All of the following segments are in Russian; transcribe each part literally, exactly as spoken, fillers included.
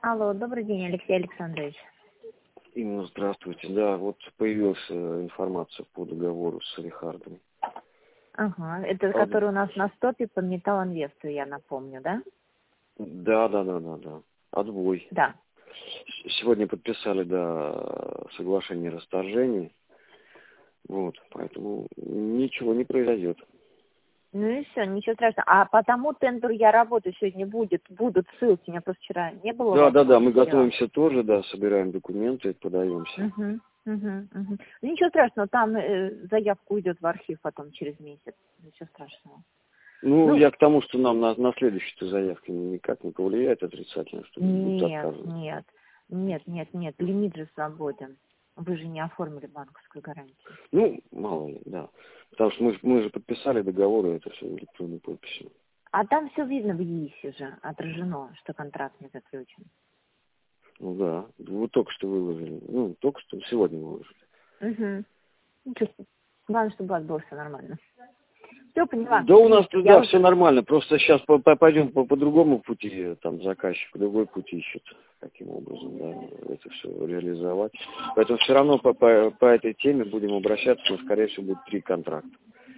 Алло, добрый день, Алексей Александрович. Именно здравствуйте. Да, вот появилась информация по договору с Рихардом. Ага, это От... который у нас на стопе по Металлинвесту, я напомню, да? Да, да, да, да, да. Отбой. Да. Сегодня подписали, да, соглашение о расторжении. Вот, поэтому ничего не произойдет. Ну и все, ничего страшного. А по тому тендеру я работаю сегодня будет, будут ссылки, у меня просто вчера не было. Да, да, да, мы дела. готовимся тоже, да, собираем документы, подаемся. Угу, угу, угу. Ну ничего страшного, там э, заявка уйдет в архив потом через месяц. Ничего страшного. Ну, Ну, я к тому, что нам на, на следующую заявку никак не повлияет отрицательно, что будут нет, отказаны. нет, нет, нет, нет, лимит же свободен. Вы же не оформили банковскую гарантию. Ну, мало ли, да. Потому что мы, мы же подписали договор, и это все электронной подписью. А там все видно в ЕИСе же, отражено, что контракт не заключен. Ну да, вы только что выложили. Ну, только что сегодня выложили. Угу. Ничего, главное, чтобы у вас было все нормально. Все, поняла. Да у нас, Я да, уже... все нормально. Просто сейчас по, по, пойдем по, по другому пути, там заказчик другой путь ищет, каким образом, да, это все реализовать. Поэтому все равно по, по, по этой теме будем обращаться, но, скорее всего, будет три контракта.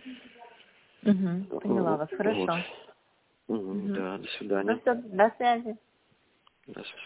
Угу. Поняла Вот. вас, хорошо. Угу. Угу. Да, до Ну свидания. что, до связи. До свидания.